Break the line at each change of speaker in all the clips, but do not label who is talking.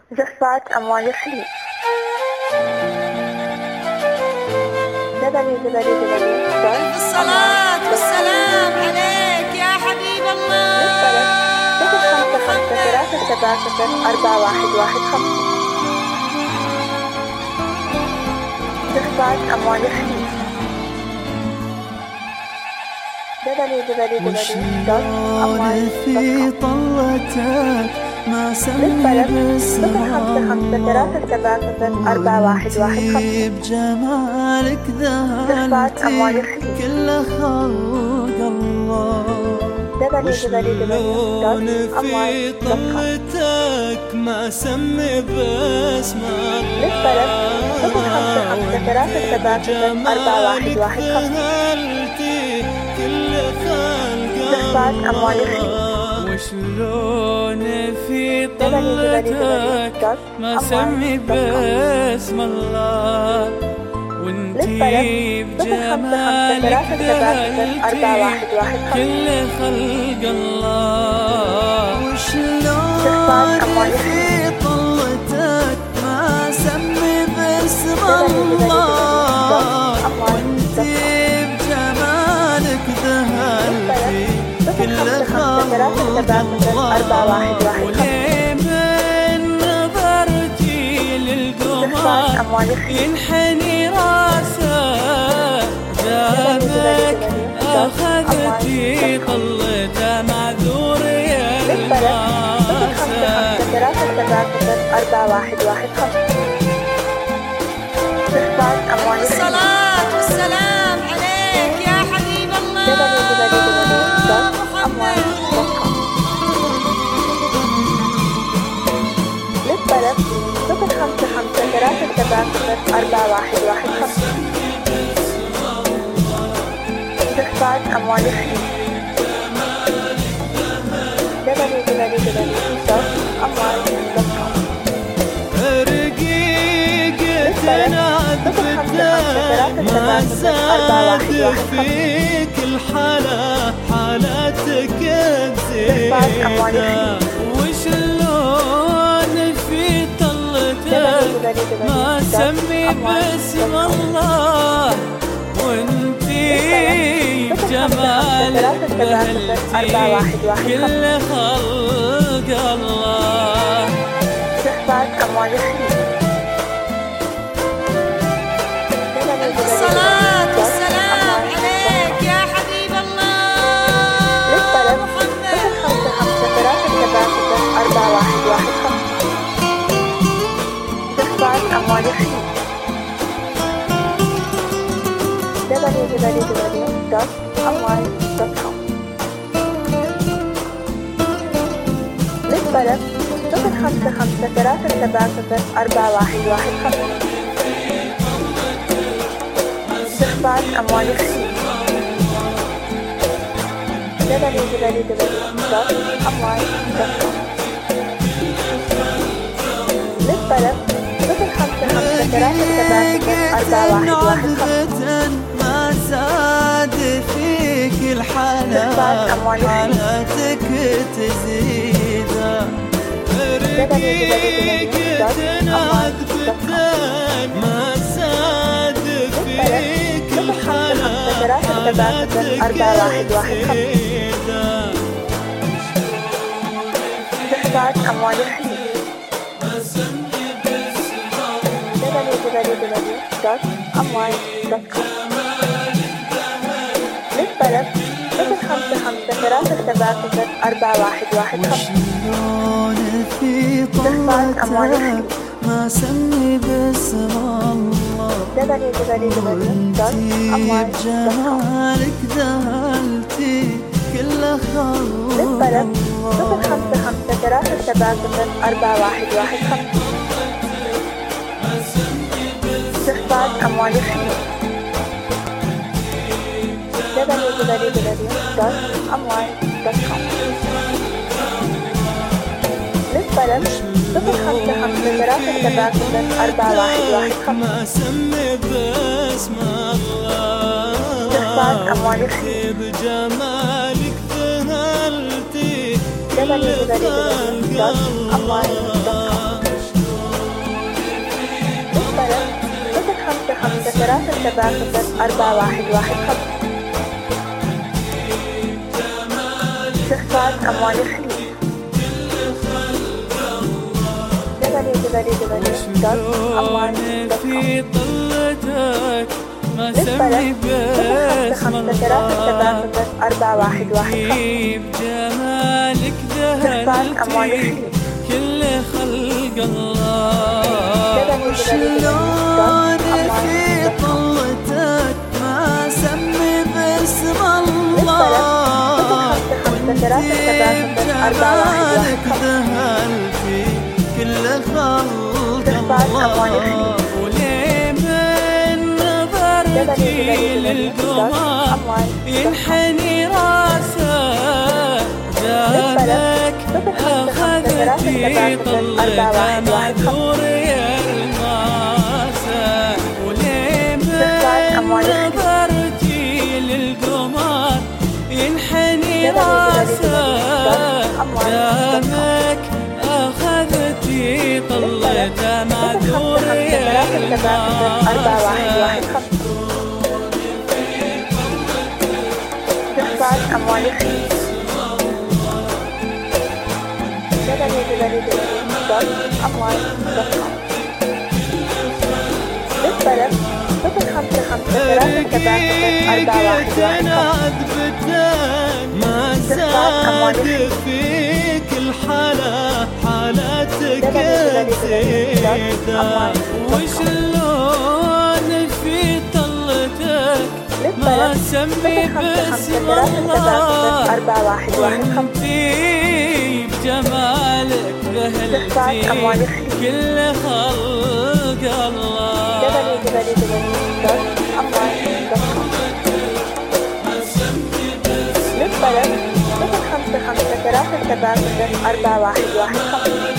زفات أموال الخليج.
الصلاة والسلام عليك يا حبيب الله.
زفات أموال الخليج.
وشلون في طلتك ما سمي باسمك بجمالك ذهلتي كل خلق الله. وشلون في طلتك ما سمي باسمك بجمالك ذهلتي كل خلق الله. وشلون في طلتك ما سمي باسم الله وانتي بجمالك دهلتي كل خلق الله. وشلون في طلتك ما سمي باسم الله وانتي بجمالك دهلتي كل خلق الله. وليه من نظرتي للقمر ينحني راسه ذابك أخذتي طلته معذور يا الماسة.
الصلاة والسلام عليك يا حبيب الله محمد.
زفات أموال الخليج.
رقيقتنا بالدم ما زاد فيك الحلا حالتك زينة. وشلون في طلتك ما سمي باسم الله وانتي بجمالك دهلتي كل خلق الله.
زفات أموال الخليج.
الصلاة والسلام عليك يا حبيب الله محمد.
زفات أموال الخليج. www.amwal.com. للطلب 0553704115. زفات أموال الخليج. www.amwal.com. للطلب 0553704115.
ما زاد فيك الحلا حالتك تزيد. رقيقتنا بالدم ما زاد فيك الحلا حالتك تزيد.
زفات أموال الخليج. www.amwal.com. للطلب 0553704115.
وشلون في طلتك ما سمي باسم الله وانتي بجمالك دهلتي كل خلق
للطلب
الله.
0553704115. زفات أموال الخليج. www.amwal.com. للطلب 0553704115.
ما سمي باسم الله
زفات أموال الخليج.
بجمالك ذهلتي
www.amwal.com. ثلاثة سبعة صفر أربعة واحد واحد خمسة. استخراج أموال الخليج.
في طلتك ما سمي باسم الله بجمالك ذهلتي كل خلق الله.
وشلون في طلتك ما سمي باسم الله وانتي بجمالك ذهلتي كل خلق الله. وليه من نظرتي للقمر ينحني راسه دامك أخذتي طلته معذور يا الماسة. وليه من نظرتي للقمر ينحني راسه دامك أخذتي طلته معذور يا الماسة.
أموال الخليج. للطلب
055 ما زاد فيك الحالة حالتك زيادة. وشلون في طلتك ما سمي باسم الله وانتي بجمالك ذهلتي كل خلق الله.
للطلب 055 أربعة واحد واحد خمسة.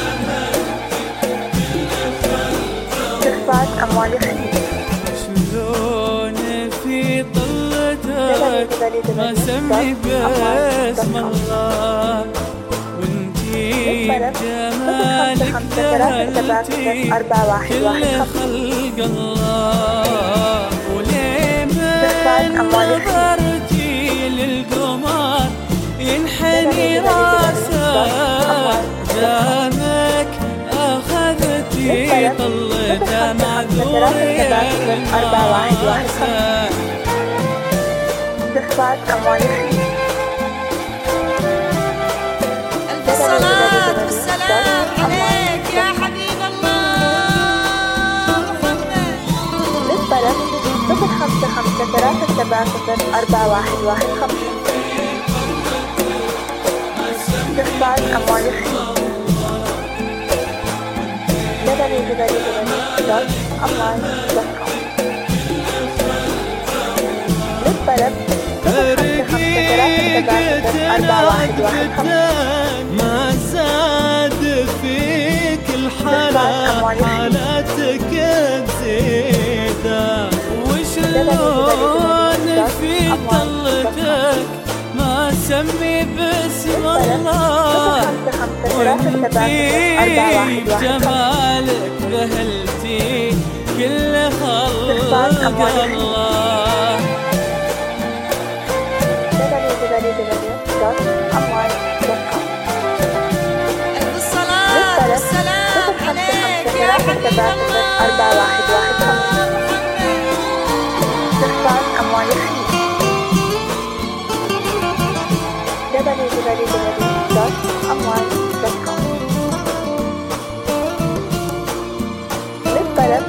استخراج أموال الخليج.
شلون في طلتك ما سمي باسم الله وانتي بجمالك ذهلتي كل خلق الله. وليه من نظرتي للقمر ينحني راسه دامك أخذتي طلته معذور يا الماسة.
استخراج أموال الخليج.
ألف الصلاة والسلام عليك يا حبيب الله محمد.
للطلب 055 أربعة واحد واحد خمسة. استخراج أموال الخليج. للطلب 055
ما زاد فيك الحالة حالتك زيادة. وشلون في طلتك ما سمي باسم الله وانتي بجمالك ذهلتي كل خلق الله.
ألف الصلاة والسلام عليك يا حبيب الله محمد.
استخراج أموال الخليج. للطلب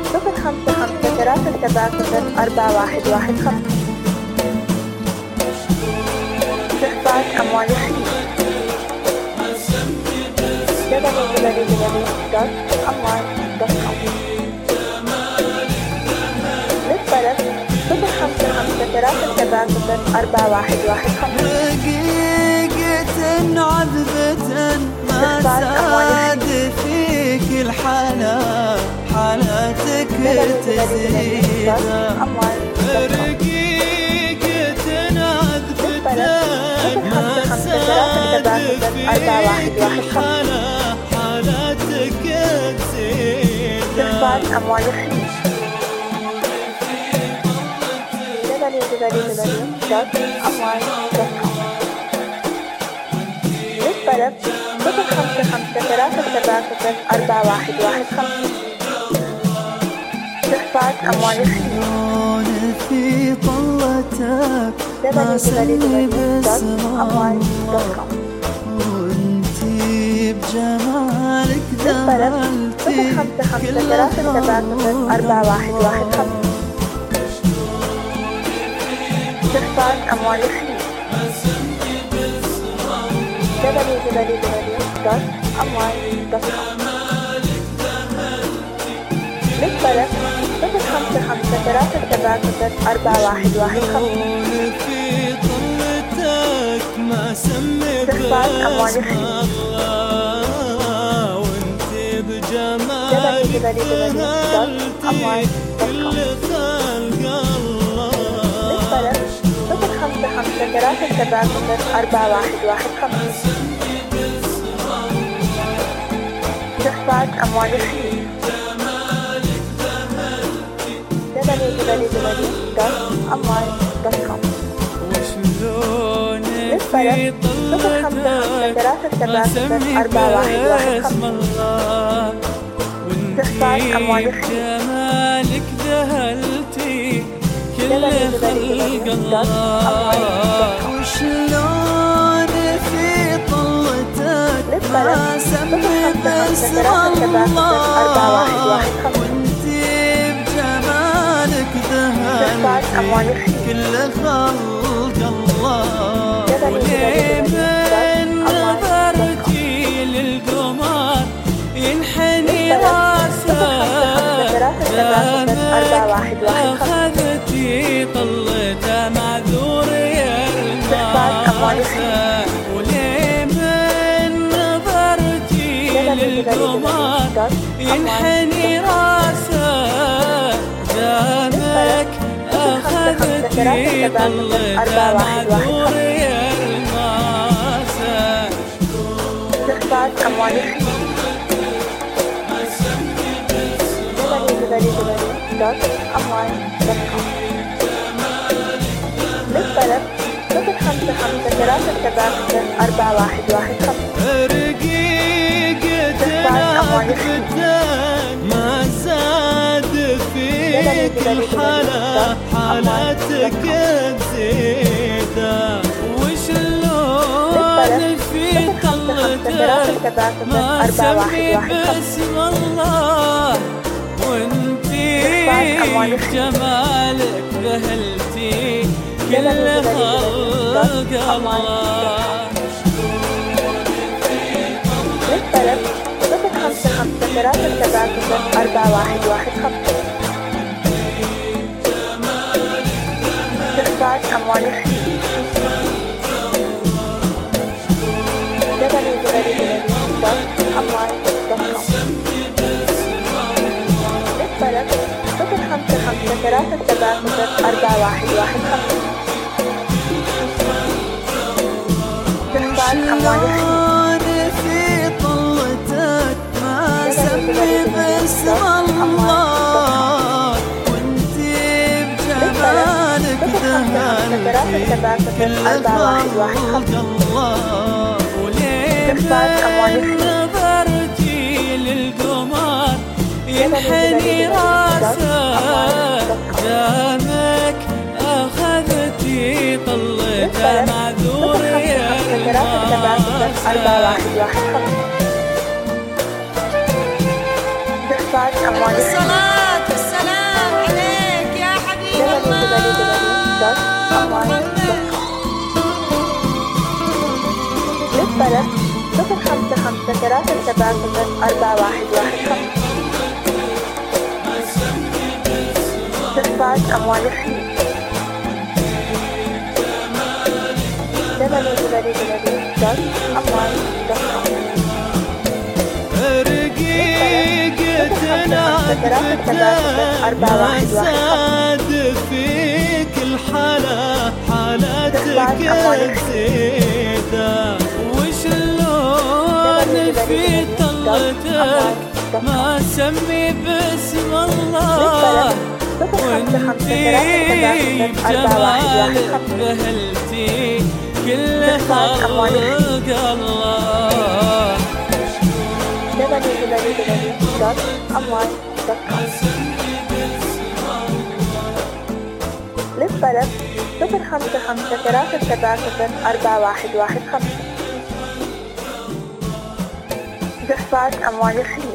055 أربعة واحد واحد خمسة. استخراج أموال الخليج. للطلب 055 أربعة واحد واحد خمسة.
رقيقة عذبة ما زاد فيك الحالة حالتك تزيد.
رقيقة عذبة ما زاد فيك الحالة حالتك تزيد.
استخراج أموال الخليج. www.amwal.com. للطلب 05537041115. استحقاق أموال الخليج
في طلتك ما سمي باسم
www.amwal.com.
وانتي بجمالك
للطلب
دخلتي كل
05537041115. استحقاق أموال الخليج www.amwal.com. للطلب 05537041115.
في طلتك ما سمي
استحقاق أموال
باسم
الخليج
الله وانتي بجمالك دخلتي كل خلق الله
للطلب 05537041115. استحقاق أموال الخليج www.amwal.com.
وشلون
للطلب
في طلتك ما سمي باسم الله
استحقاق
وانتي
أموال الخليج
بجمالك ذهلتي كل خلق الله وشلون في طلتك ما سمي باسم الله وانتي بجمالك ذهلتي كل خلق الله وليه من نظرتي للقمر ينحني راسه دامك أخذتي طلته معذور يا الماسة وليه من نظرتي للقمر ينحني راسه دامك أخذتي طلته معذور يا الماسة
استحقاق أموال الخليج www.amwal.com. للطلب 05537041115.
رقيقتنا بدك ما زاد فيك الحلا حالتك تزيدا وشلون في طلتك ما سمي باسم الله وانتي بجمالك ذهلتي كل خلق الله
للطلب 05537041115. استحقاق أموال الخليج www.amwal.com. للطلب 05537041115. استحقاق أموال الخليج
في طلتك ما سمي باسم الله وانتي بجمالك ذهلتي كل خلق الله وليه من نظرتي للقمر ينحني راسه دامك أخذتي طلته معذور يا الماسة
الصلاة والسلام عليك يا حبيب الله.
للطلب 05537041115. استحقاق أموال الخليج www.amwal.com.
رقيقتنا بدك ما زاد فيك الحلا حالتك زيدا وشلون في طلتك ما سمي باسم الله وانتي بجمالك ذهلتي كل خلق الله.
للطلب 055 370 4115. جحفظ أموال الخليج.